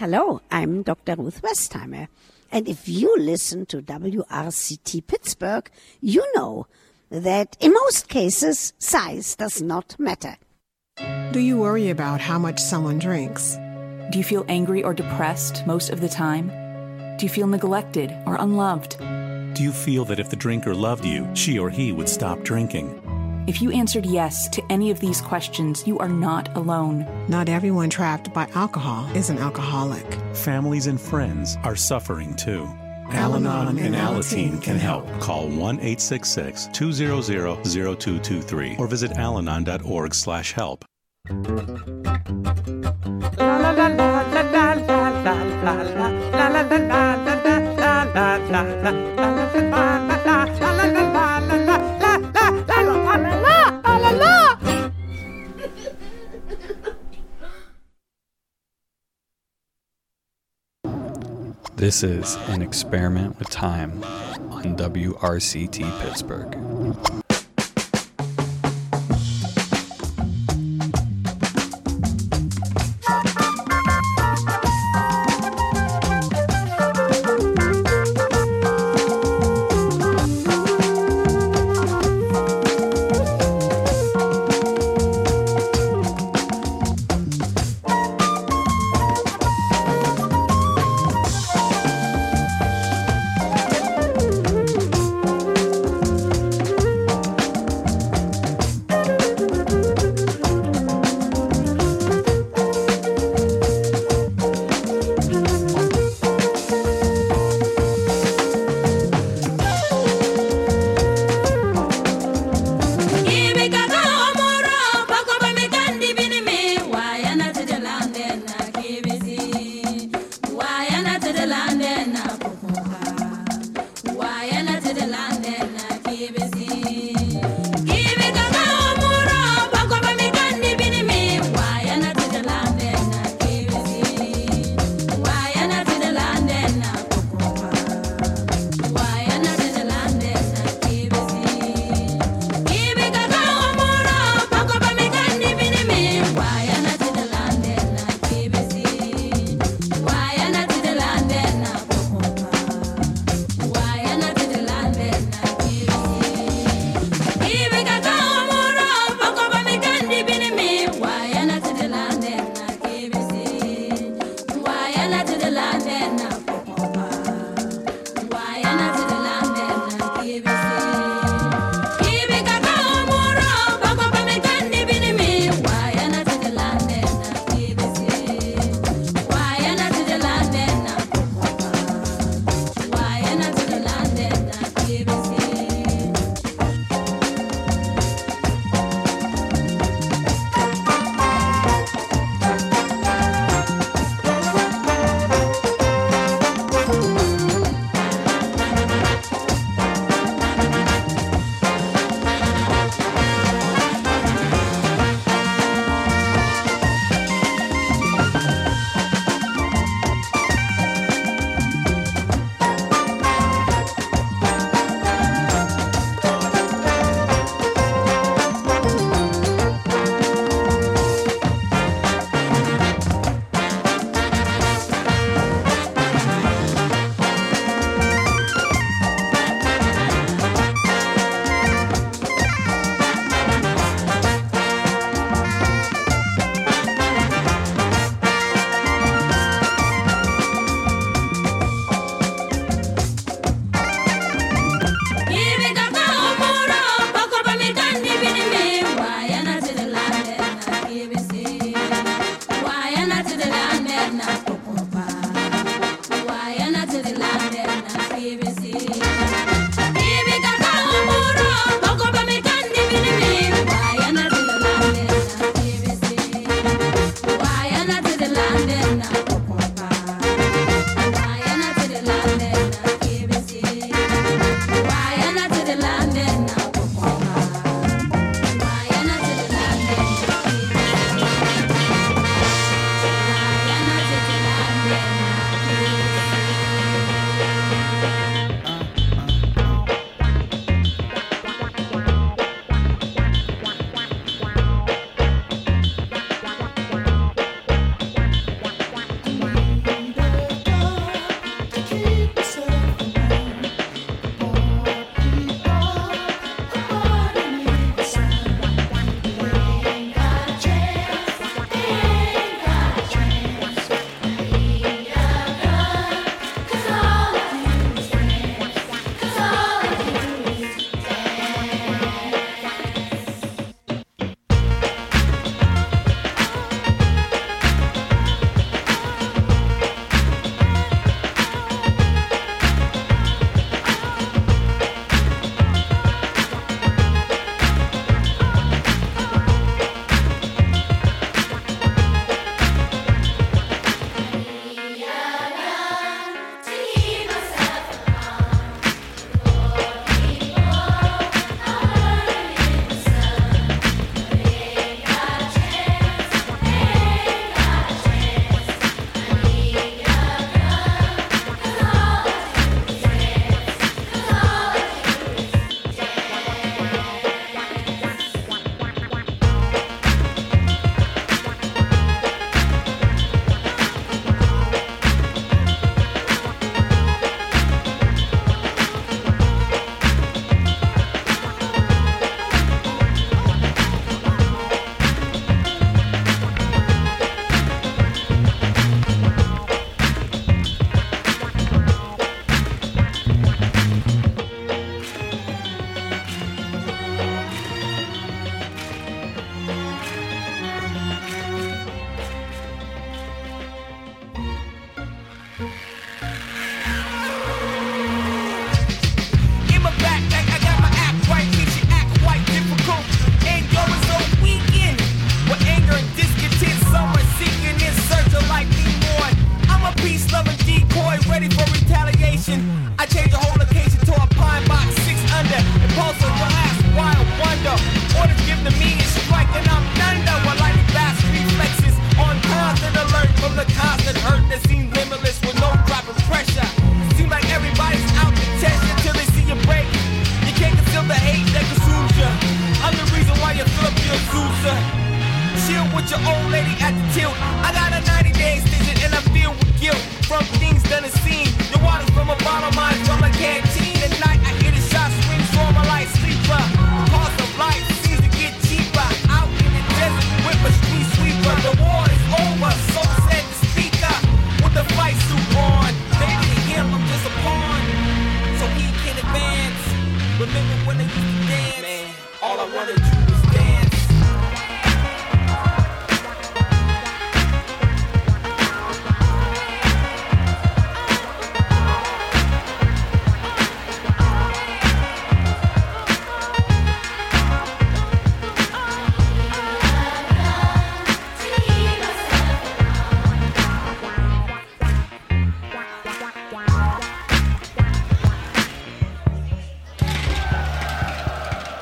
Hello, I'm Dr. Ruth Westheimer. And if you listen to WRCT Pittsburgh, you know that in most cases, size does not matter. Do you worry about how much someone drinks? Do you feel angry or depressed most of the time? Do you feel neglected or unloved? Do you feel that if the drinker loved you, she or he would stop drinking? If you answered yes to any of these questions, you are not alone. Not everyone trapped by alcohol is an alcoholic. Families and friends are suffering too. Al-Anon and Alateen can help. Call 1-866-200-0223 or visit alanon.org/help. This is An Experiment with Time on WRCT Pittsburgh.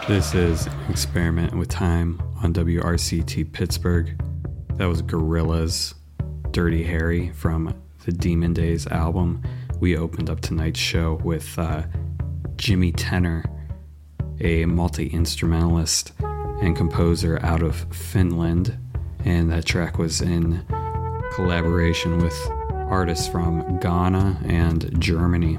This is an experiment with time on WRCT Pittsburgh. That was Gorillaz, Dirty Harry from the Demon Days album. We opened up tonight's show with Jimmy Tenor, a multi-instrumentalist and composer out of Finland, and that track was in collaboration with artists from Ghana and Germany.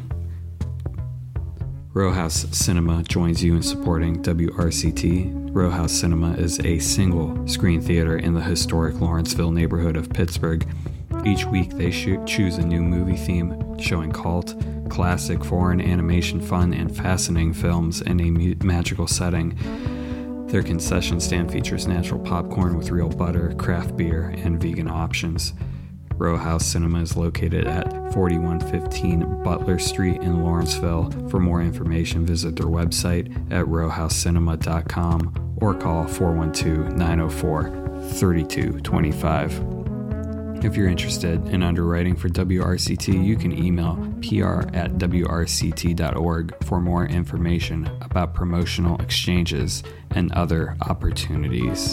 Row House Cinema joins you in supporting WRCT. Row House Cinema is a single-screen theater in the historic Lawrenceville neighborhood of Pittsburgh. Each week they choose a new movie theme showing cult, classic, foreign, animation, fun, and fascinating films in a magical setting. Their concession stand features natural popcorn with real butter, craft beer, and vegan options. Row House Cinema is located at 4115 Butler Street in Lawrenceville. For more information, visit their website at rowhousecinema.com or call 412-904-3225. If you're interested in underwriting for WRCT, you can email pr@wrct.org for more information about promotional exchanges and other opportunities.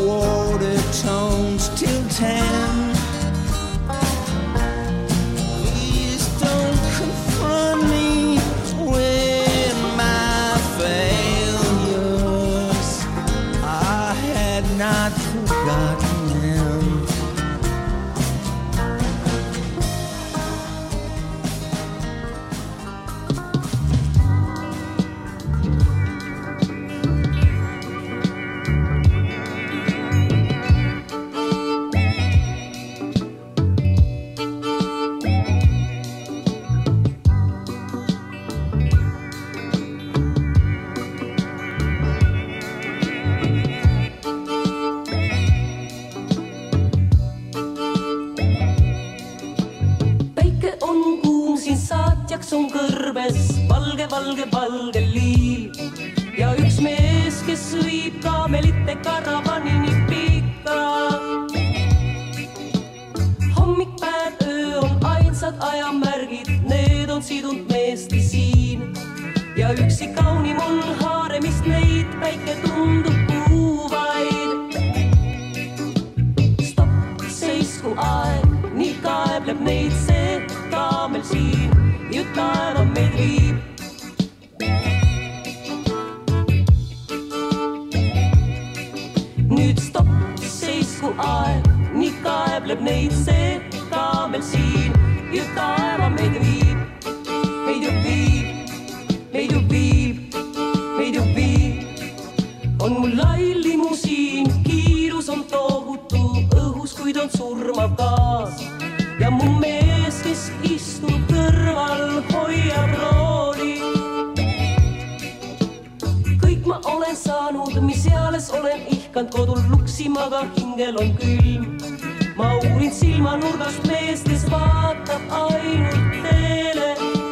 water tones till 10. Please don't confront me with my failures. I had not forgotten them. On kõrbes valge, valge, valge liil ja üks mees, kes viib kaamelite karavanini pikka. Hommik, päev, öö on ainsad ajamärgid, need on sidunud meesti siin ja üksi kaunim on haaremist neid, päike tundub kuuvaid. Stopp, seisku aeg, nii kaebleb neid see kaamel siin. Jõud taeva meid viib. Nüüd stopp, seisku aeg, nii kaebleb neid see kaamel siin. Jõud taeva meid viib. Meid ju viib, meid ju viib, meid ju viib. On mul lai limusiin, kiirus on tohutu õhus, kuid on surmav gaas. Ja mu mees, kes istub kõrval, hoiab rooli. Kõik ma olen saanud, mis eales olen ihkand kodul luksima, aga hingel on külm. Ma uurin silmanurgast meest, kes vaatab ainult teele.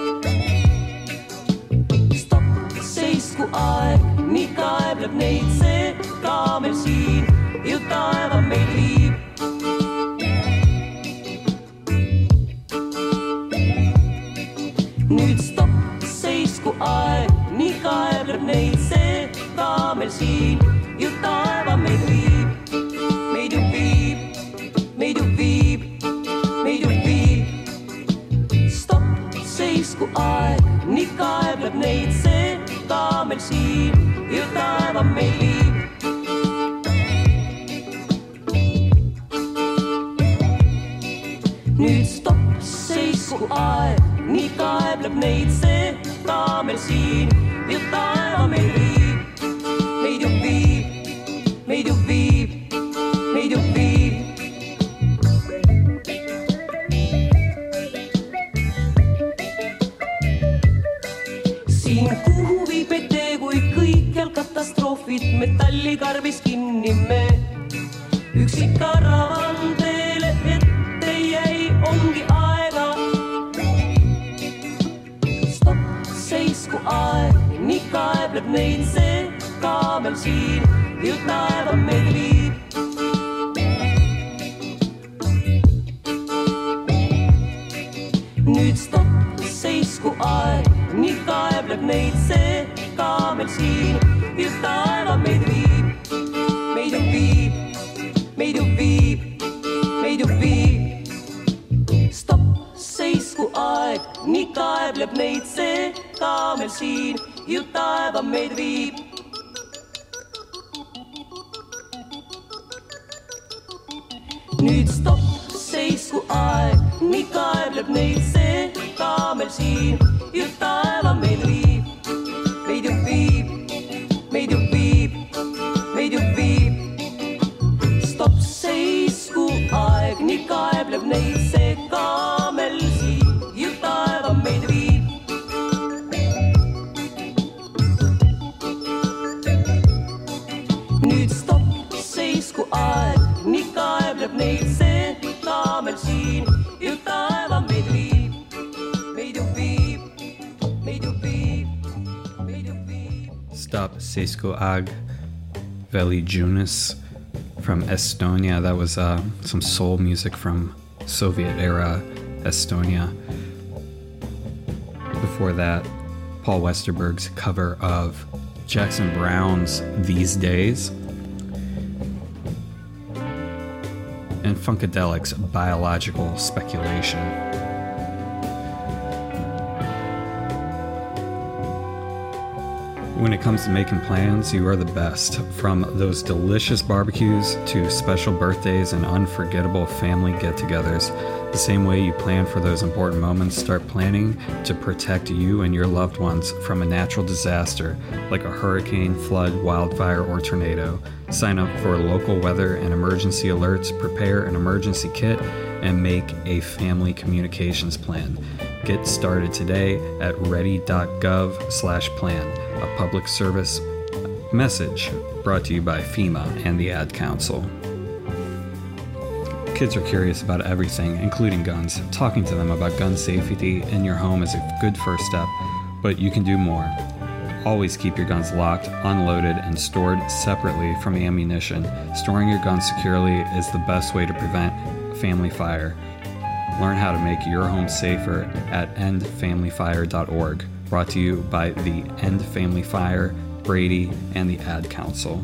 Stopp, seisku aeg, nii kaebleb neid see kaamel siin, ju taeva meid viib. Nüüd stopp, seisku aeg, nii kaebleb neid see kaamel siin, ju taeva meid viib. Meid ju viib, meid ju viib, meid ju viib. Stopp, seisku aeg, nii kaebleb neid see kaamel siin, ju taeva meid viib. Nüüd stopp, seisku aeg, nii kaebleb neid see kaamel siin, ju taeva meid viib. Meid ju viib, meid ju viib, meid ju viib. Siin kuhu viib meid tee, kui kõikjal katastroofid metallikarbis kinni me. Üksi karavan teele ette jäi, ongi aega. Stopp, seisku aeg, nii kaebleb neid see kaamel siin, ju taeva meid viib. Nüüd stopp, seisku aeg, nii kaebleb neid see kaamel siin, ju taeva meid viib. Meid ju viib, meid ju viib, meid ju viib. Stopp, seisku aeg, nii kaebleb neid see kaamel siin, ju taeva meid viib. Nüüd stopp, seisku aeg, nii kaebleb neid see kaamel siin, ju taeva meid viib. Meid ju viib, meid ju viib, meid ju viib. Stopp, seisku aeg, nii kaebleb neid see kaamel siin, ju taeva meid viib. Nüüd stopp, seisku aeg, nii kaebleb neid see kaamel siin, ju taeva meid viib. Meid ju viib, meid ju viib, meid ju viib. Stop, seisku ag, Veli Junis from Estonia. That was some soul music from Soviet-era Estonia. Before that, Paul Westerberg's cover of Jackson Browne's These Days. and Funkadelic's Biological Speculation. When it comes to making plans, you are the best. From those delicious barbecues to special birthdays and unforgettable family get-togethers, the same way you plan for those important moments, start planning to protect you and your loved ones from a natural disaster like a hurricane, flood, wildfire, or tornado. Sign up for local weather and emergency alerts, prepare an emergency kit, and make a family communications plan. Get started today at ready.gov/plan. A public service message brought to you by FEMA and the Ad Council. Kids are curious about everything, including guns. Talking to them about gun safety in your home is a good first step, but you can do more. Always keep your guns locked, unloaded, and stored separately from ammunition. Storing your guns securely is the best way to prevent family fire. Learn how to make your home safer at endfamilyfire.org. Brought to you by the End Family Fire, Brady, and the Ad Council.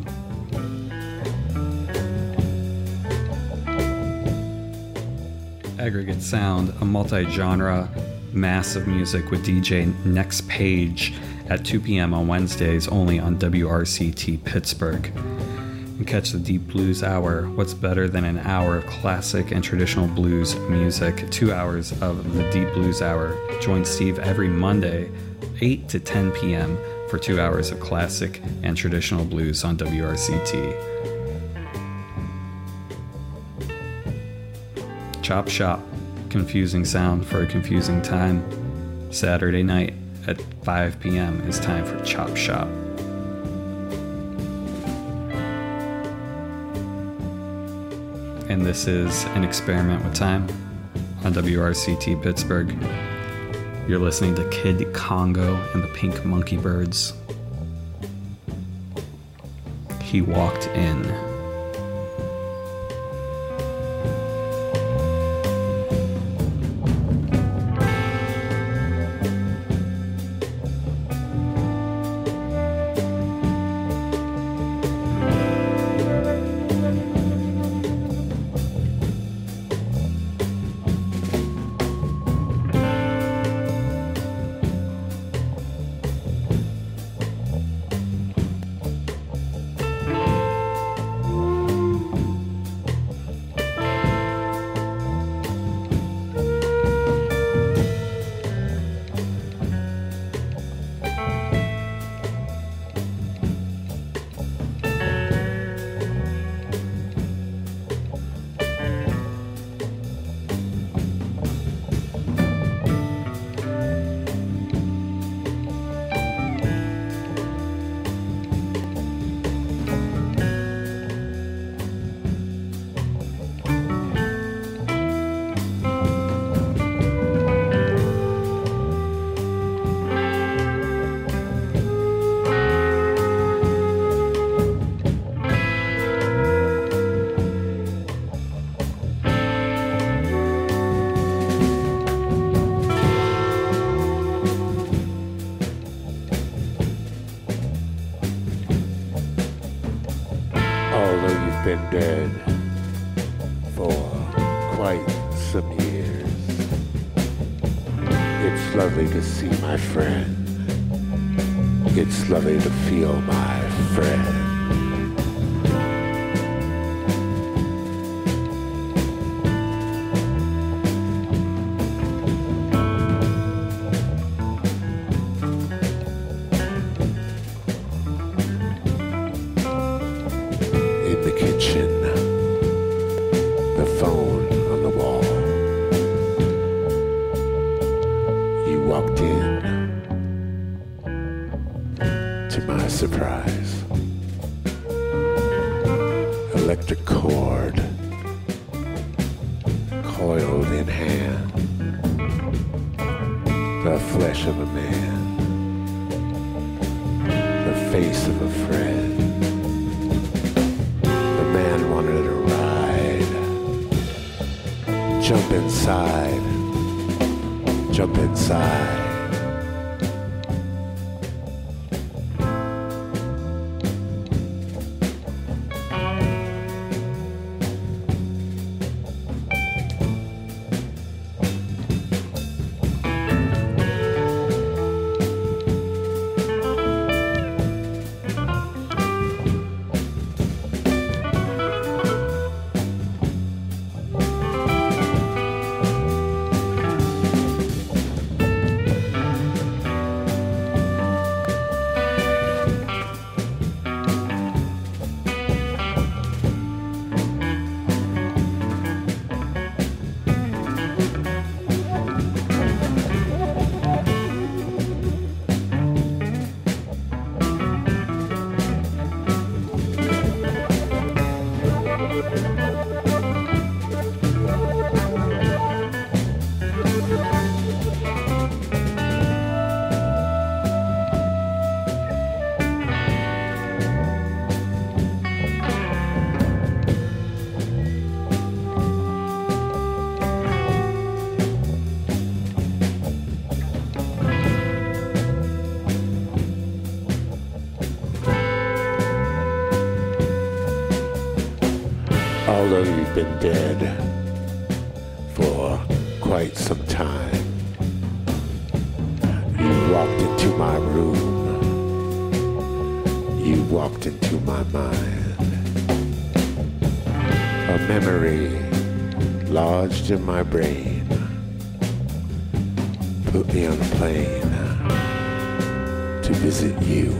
Aggregate Sound, a multi-genre mass of music with DJ Next Page at 2 p.m. on Wednesdays, only on WRCT Pittsburgh. And catch the Deep Blues Hour. What's better than an hour of classic and traditional blues music? 2 hours of the Deep Blues Hour. Join Steve every Monday, 8 to 10 p.m. for 2 hours of classic and traditional blues on WRCT. Chop Shop, confusing sound for a confusing time. Saturday night at 5 p.m. is time for Chop Shop. And this is An Experiment with Time on WRCT Pittsburgh. You're listening to Kid Congo and the Pink Monkey Birds. He walked in. Been dead for quite some years. It's lovely to see my friend. It's lovely to feel my friend. Electric cord coiled in hand, the flesh of a man, the face of a friend. The man wanted a ride. Jump inside, jump inside. Although you've been dead for quite some time, you walked into my room, you walked into my mind. A memory lodged in my brain put me on a plane to visit you.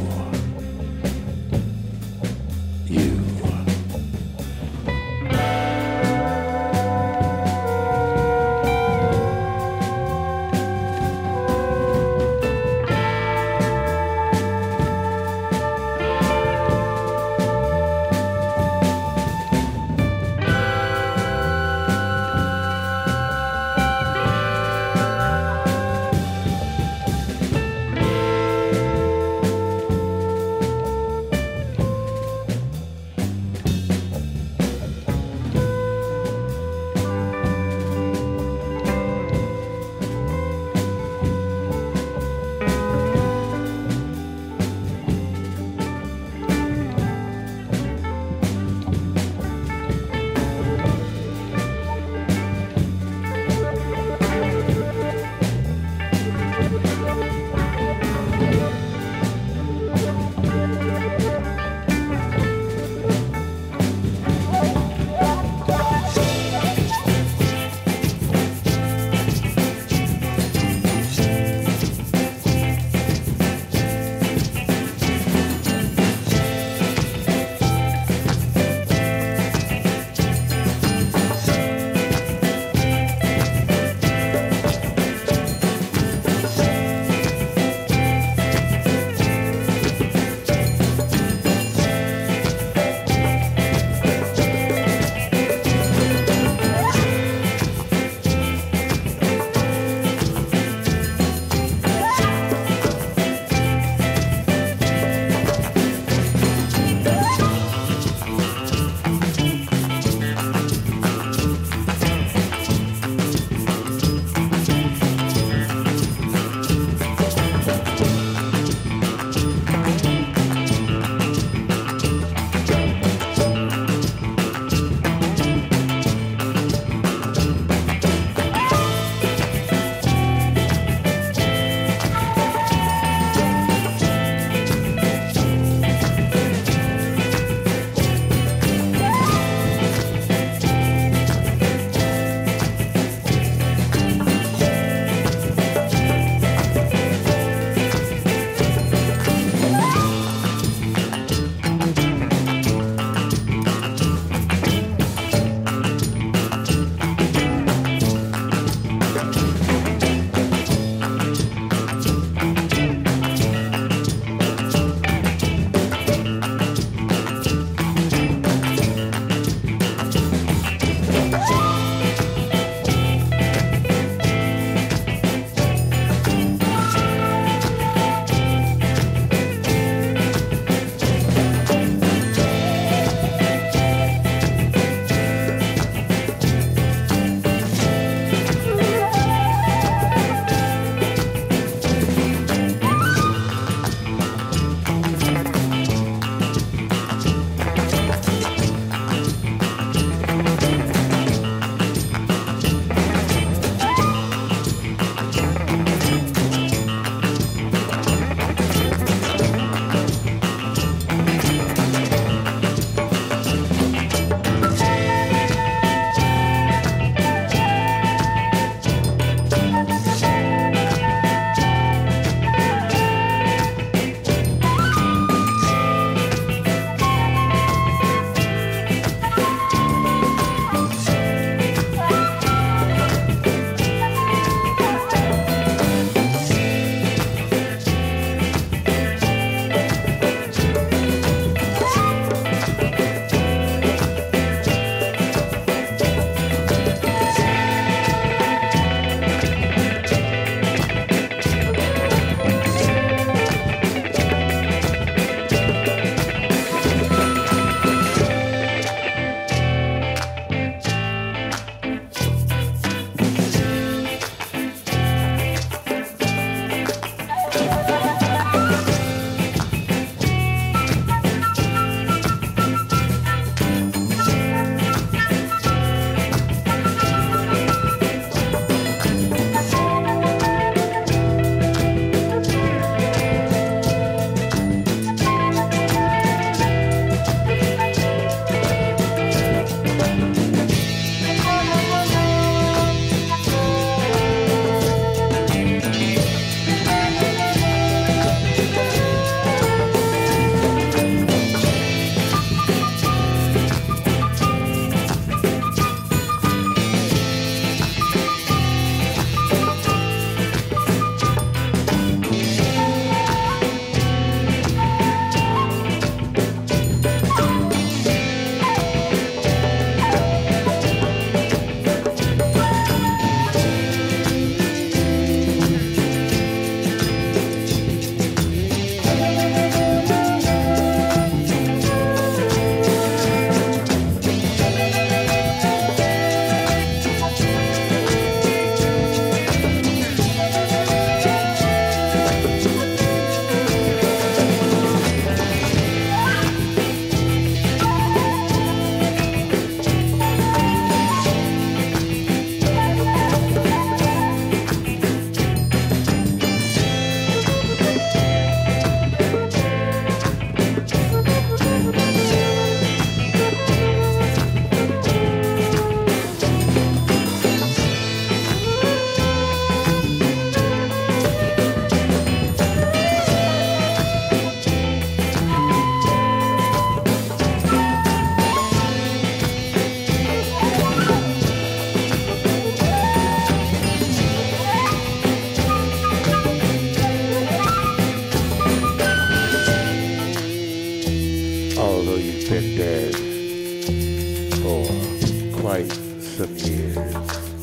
for quite some years.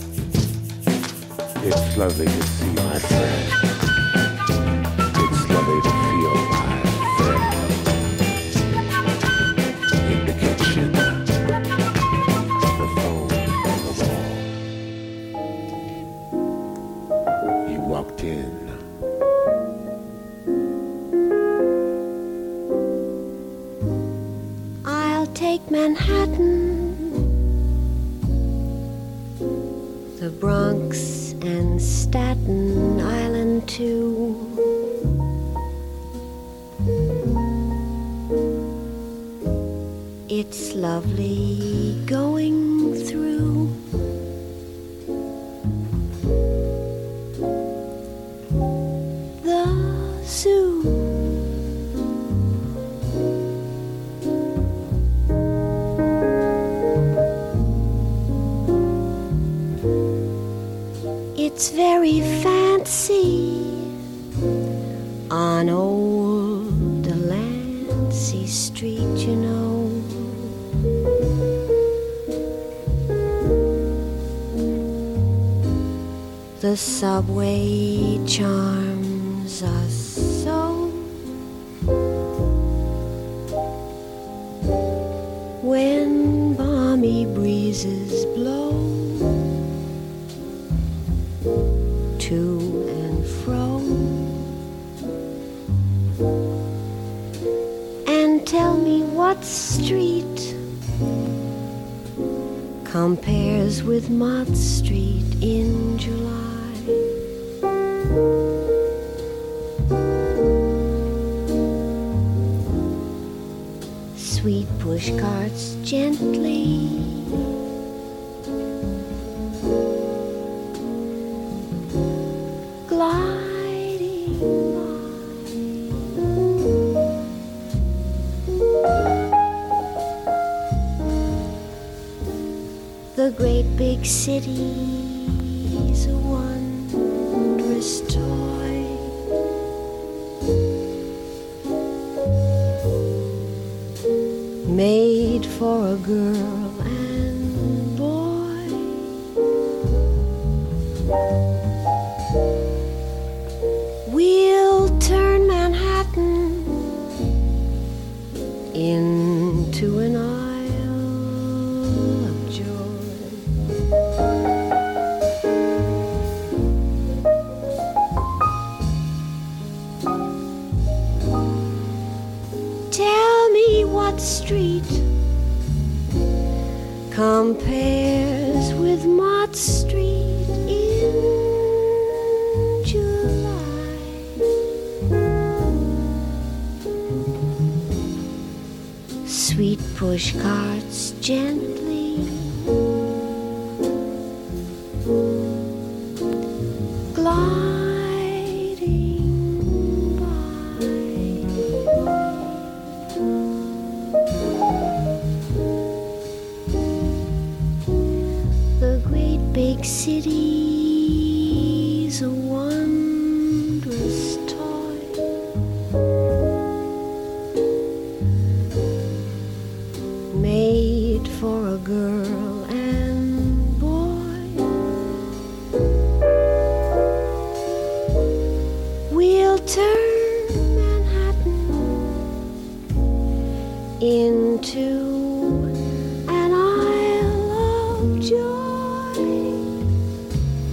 It's lovely to see my friend. It's lovely to feel my friend. In the kitchen, the phone on the wall. You walked in. I'll take Manhattan, the Bronx and Staten Island too. It's lovely going through the zoo. It's very fancy on old Delancey Street, you know. The subway charms us so. When balmy breezes blow to and fro, and tell me what street compares with Mott Street in July. Sweet push carts gently gliding by. The great big city's a wondrous toy. Made for a girl and boy. We'll turn Manhattan into an isle of joy. Tell me what street compares with Mott Street in July. Sweet push carts gently gliding by. The great big city's a wondrous toy. Made for a girl and boy. We'll turn Manhattan into an isle of joy.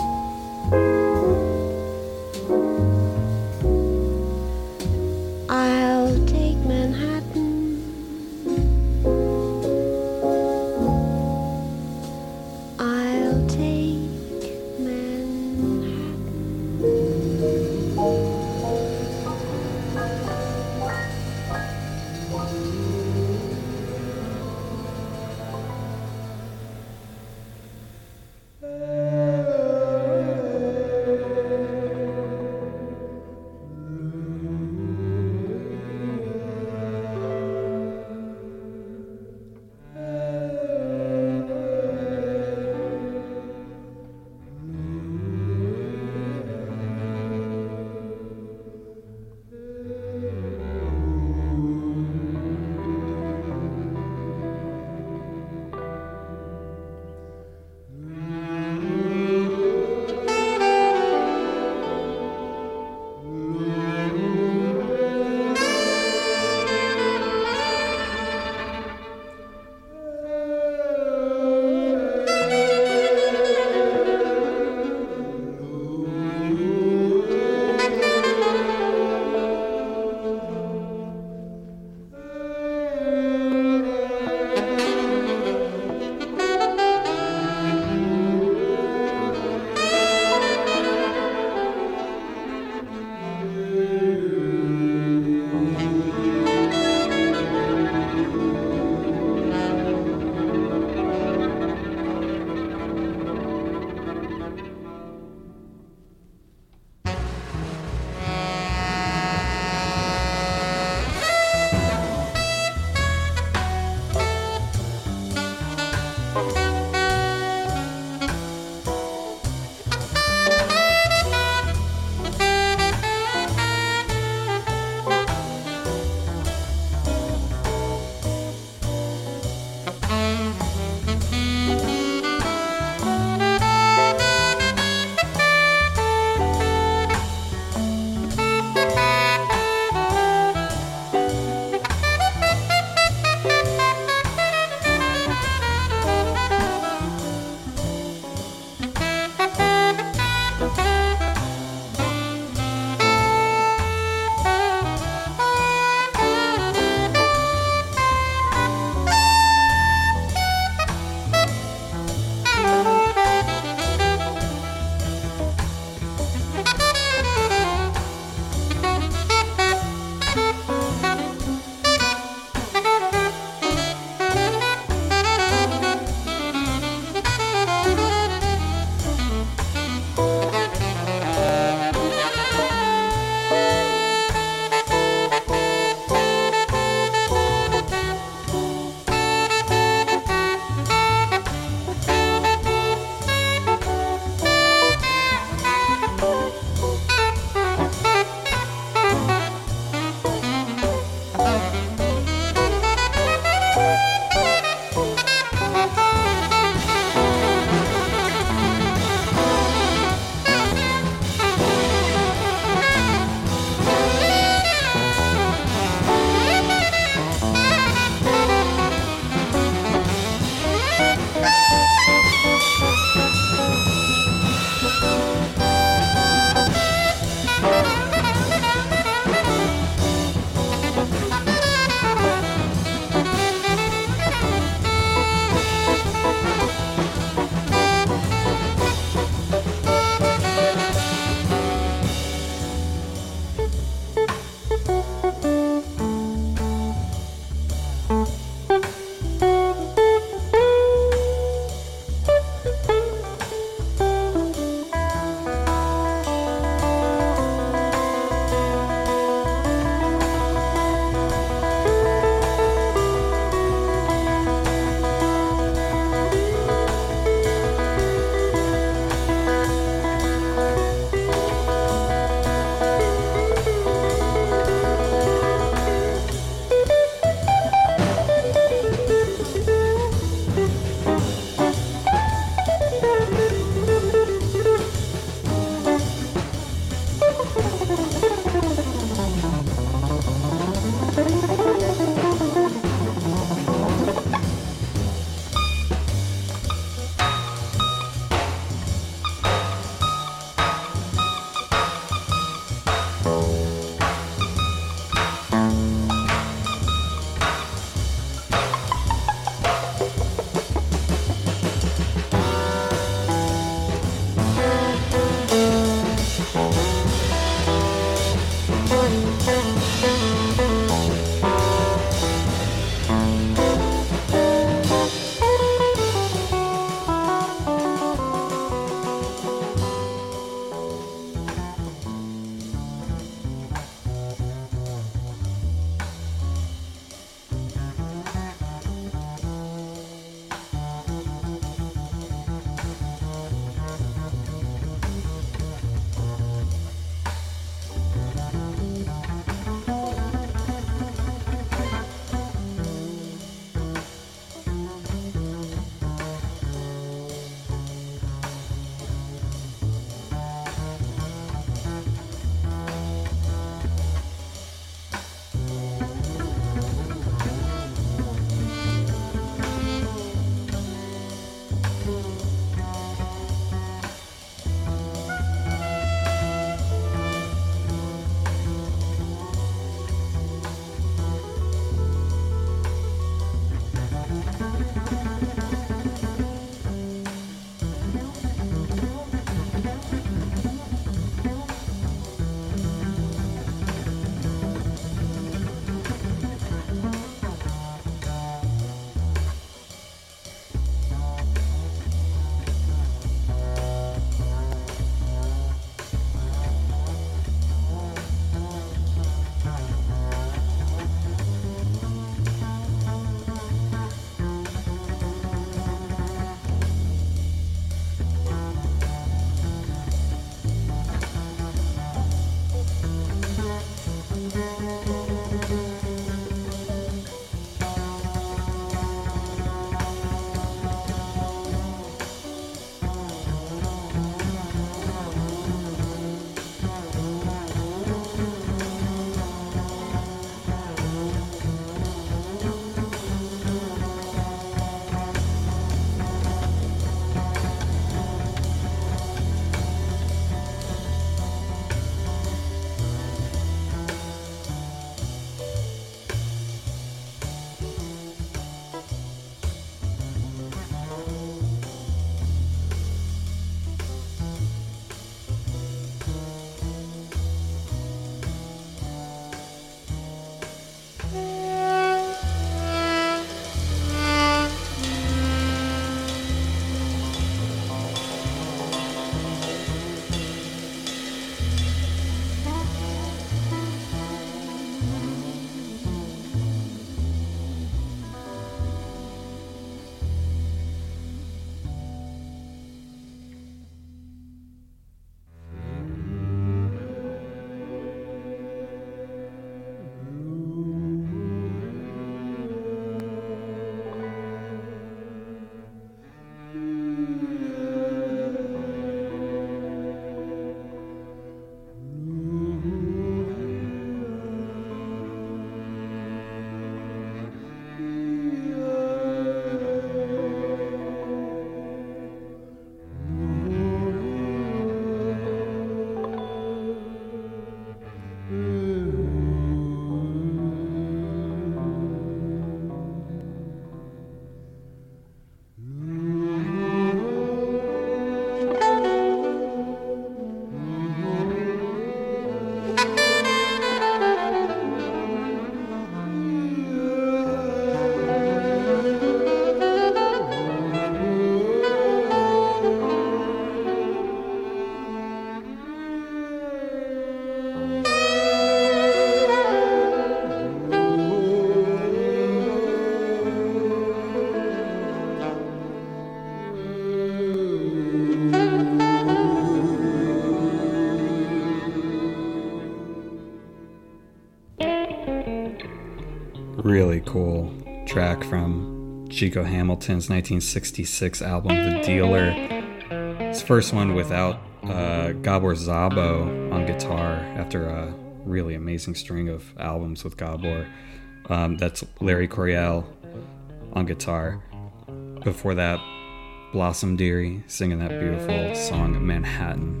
Really cool track from Chico Hamilton's 1966 album, The Dealer. His first one without Gabor Szabo on guitar after a really amazing string of albums with Gabor. That's Larry Coryell on guitar. Before that, Blossom Dearie singing that beautiful song Manhattan.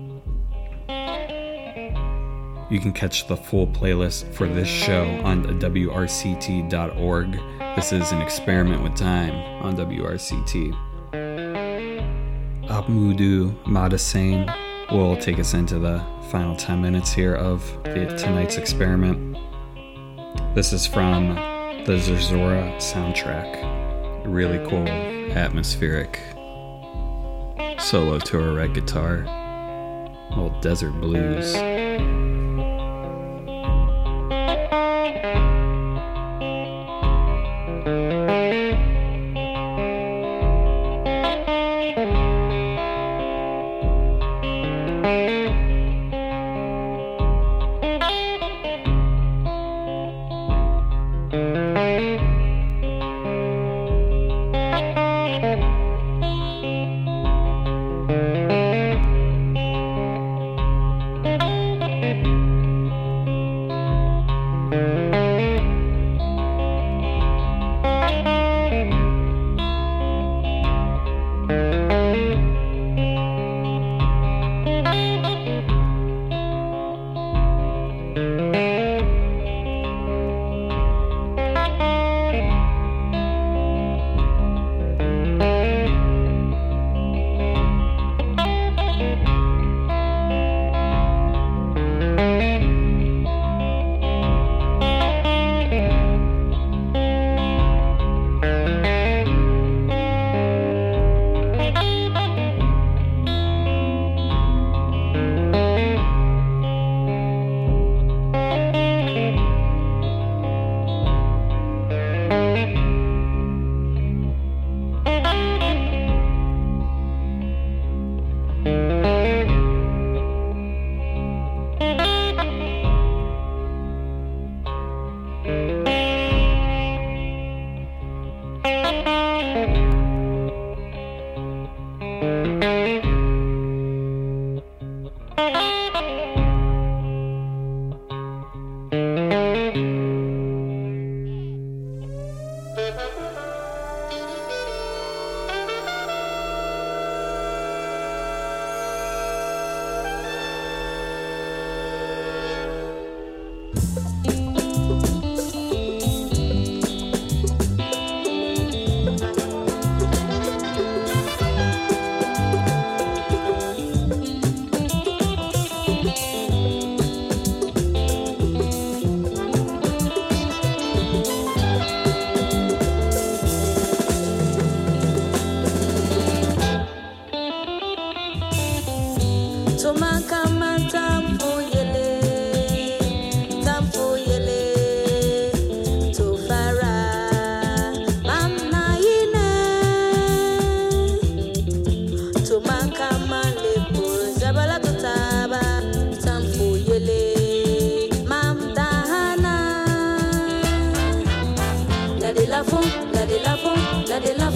You can catch the full playlist for this show on WRCT.org. This is An Experiment with Time on WRCT. Abmudu Madasane will take us into the final 10 minutes here of tonight's experiment. This is from the Zerzura soundtrack. Really cool, atmospheric solo to a red guitar. Old desert blues.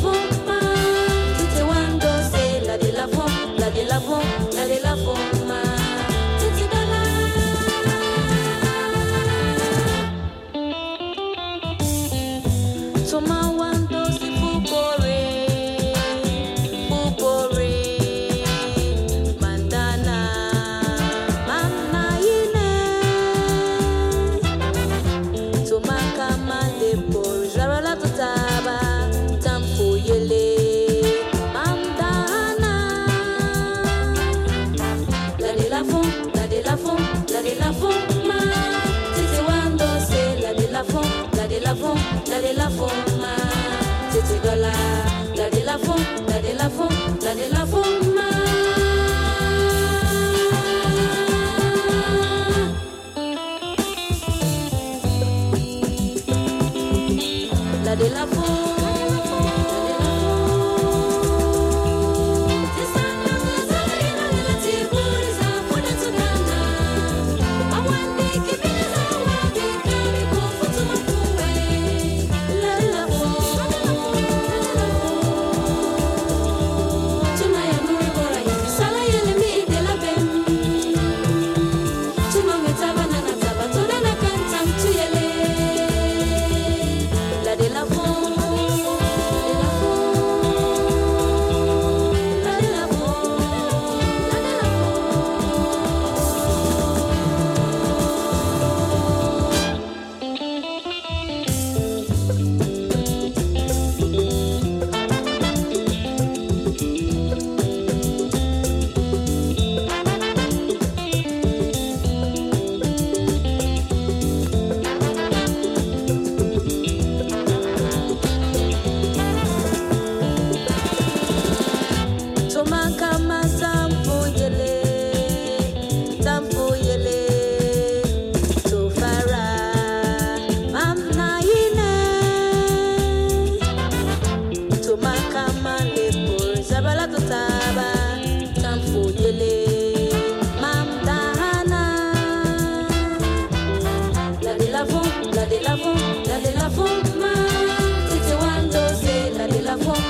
La de la fond,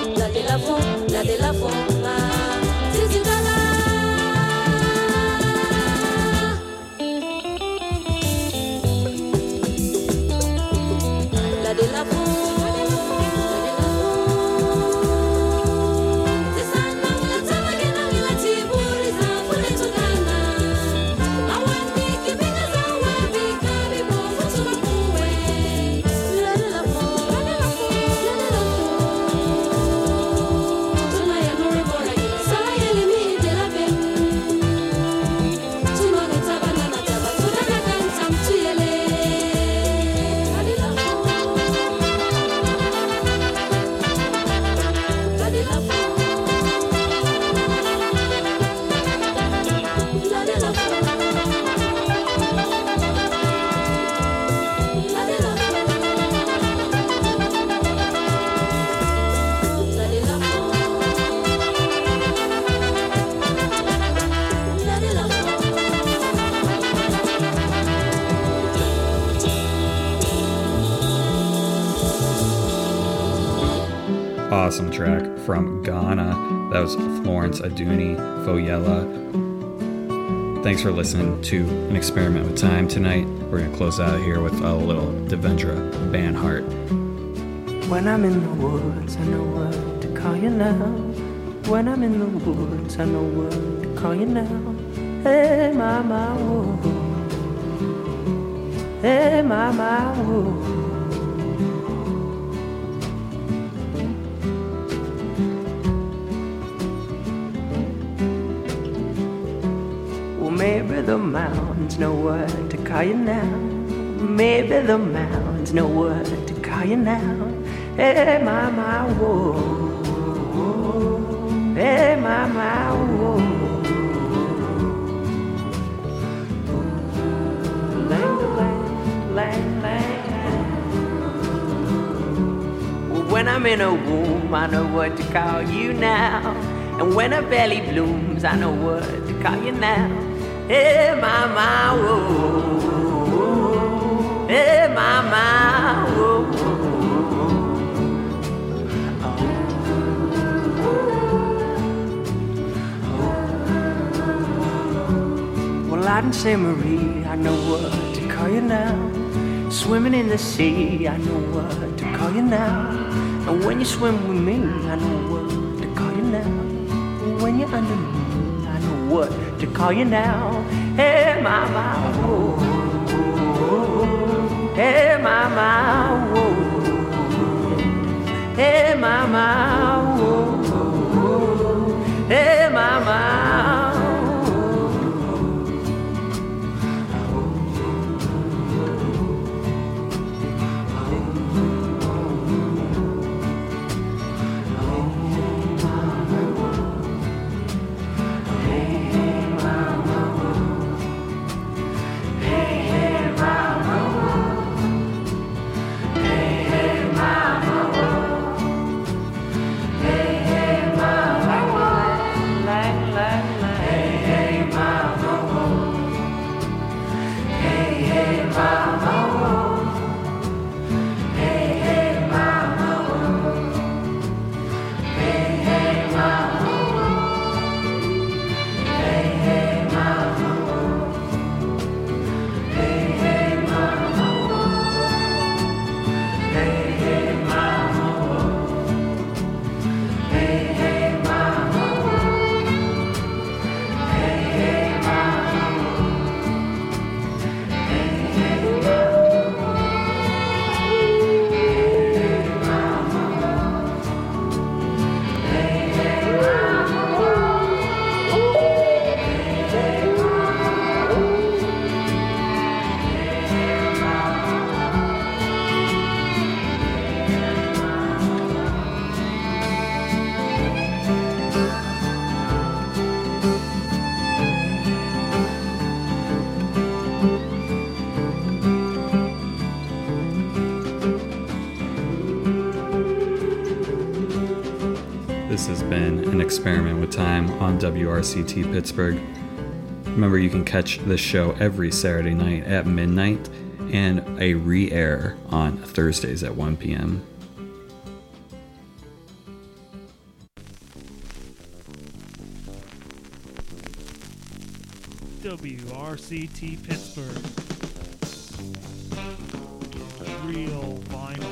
Awesome track from Ghana. That was Florence Aduni, Foyella. Thanks for listening to An Experiment with Time tonight. We're going to close out here with a little Devendra Banhart. When I'm in the woods, I know what to call you now. When I'm in the woods, I know what to call you now. Hey, mama, whoa. Hey, mama, whoa. Maybe the mountains know what to call you now. Maybe the mountains know what to call you now. Hey, mama, whoa. Hey, mama, whoa. Lang, lang, lang. Well, when I'm in a womb, I know what to call you now. And when a belly blooms, I know what to call you now. Hey, mama, whoa. Hey, mama, whoa. Well, I didn't say Marie, I know what to call you now. Swimming in the sea, I know what to call you now. And when you swim with me, I know what to call you now. When you're under me, I know what to call you now. Hey, mama, whoa. Hey, mama, whoa. Hey, mama, whoa. Hey, mama. This has been An Experiment with Time on WRCT Pittsburgh. Remember, you can catch this show every Saturday night at midnight and a re-air on Thursdays at 1 p.m. WRCT Pittsburgh. Real vinyl.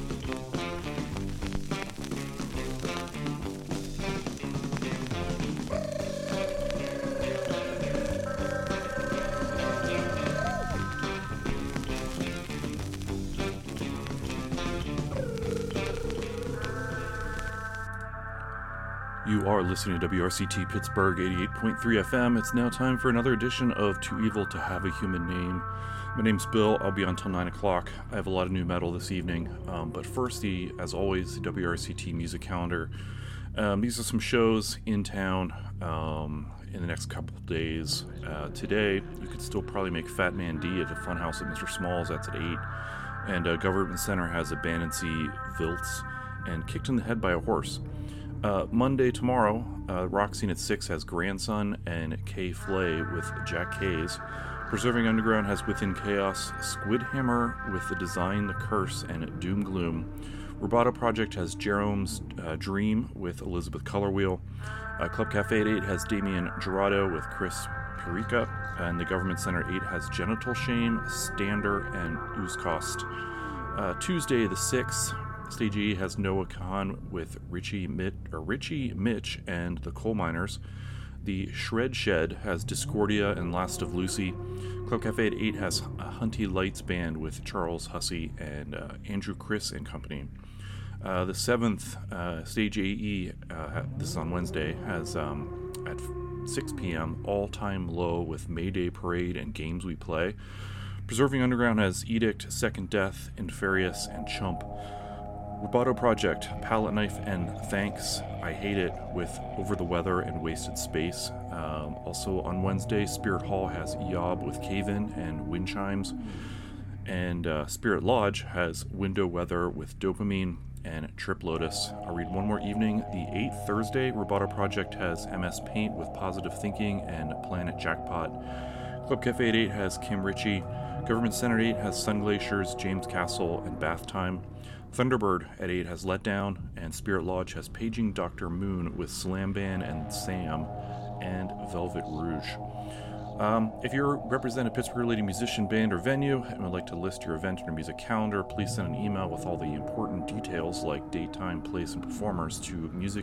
You are listening to WRCT Pittsburgh 88.3 FM. It's now time for another edition of Too Evil to Have a Human Name. My name's Bill. I'll be on till 9 o'clock. I have a lot of new metal this evening. But first, as always, the WRCT music calendar. These are some shows in town in the next couple of days. Today, you could still probably make Fat Man D at the Funhouse at Mr. Smalls. That's at 8. And Government Center has Abandoncy, Vilts, and Kicked in the Head by a Horse. Monday, tomorrow, Rock Scene at 6 has Grandson and Kay Flay with Jack Kays. Preserving Underground has Within Chaos, Squid Hammer with The Design, The Curse, and Doom Gloom. Roboto Project has Jerome's Dream with Elizabeth Colorwheel. Club Cafe at 8 has Damien Gerardo with Chris Perica. And the Government Center at 8 has Genital Shame, Stander, and Uzkost. Tuesday the 6th, Stage E has Noah Khan with Richie Mitch and the Coal Miners. The Shred Shed has Discordia and Last of Lucy. Club Cafe at 8 has a Hunty Lights Band with Charles Hussey and Andrew Chris and company. The 7th, Stage AE, this is on Wednesday, has at 6 p.m. All Time Low with Mayday Parade and Games We Play. Preserving Underground has Edict, Second Death, Inferius, and Chump. Roboto Project, Palette Knife and Thanks, I Hate It with Over the Weather and Wasted Space. Also on Wednesday, Spirit Hall has Yob with Cave-In and Wind Chimes. And Spirit Lodge has Window Weather with Dopamine and Trip Lotus. I'll read one more evening. The 8th, Thursday, Roboto Project has MS Paint with Positive Thinking and Planet Jackpot. Club Cafe at 8 has Kim Ritchie. Government Center at 8 has Sun Glaciers, James Castle, and Bath Time. Thunderbird at 8 has Letdown, and Spirit Lodge has Paging Dr. Moon with Slam Band and Sam, and Velvet Rouge. If you represent a Pittsburgh-related musician, band, or venue and would like to list your event in your music calendar, please send an email with all the important details like date, time, place, and performers to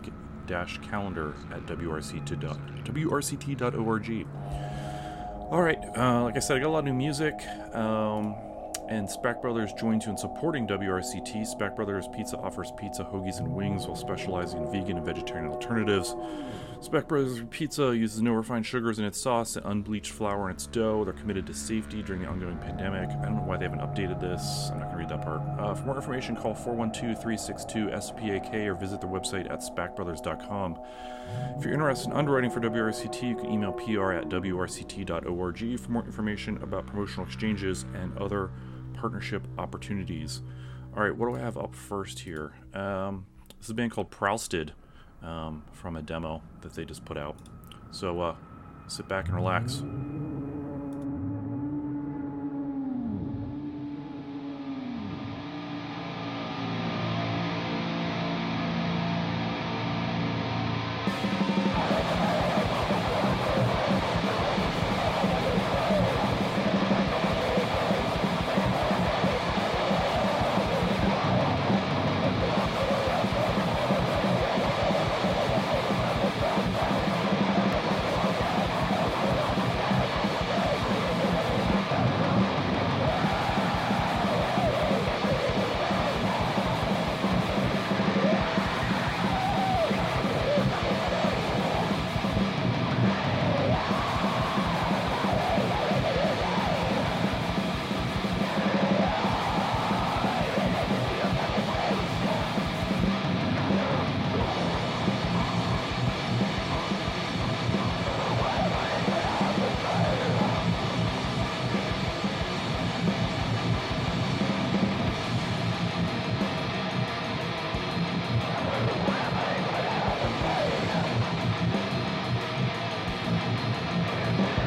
music-calendar@wrct.org. All right, like I said, I got a lot of new music. And Spack Brothers joins you in supporting WRCT. Spack Brothers Pizza offers pizza, hoagies, and wings while specializing in vegan and vegetarian alternatives. Spack Brothers Pizza uses no refined sugars in its sauce and unbleached flour in its dough. They're committed to safety during the ongoing pandemic. I don't know why they haven't updated this. I'm not going to read that part. For more information, call 412-362-SPAK or visit their website at spackbrothers.com. If you're interested in underwriting for WRCT, you can email pr@wrct.org for more information about promotional exchanges and other partnership opportunities. All right, what do I have up first here? This is a band called Prousted from a demo that they just put out. So sit back and relax.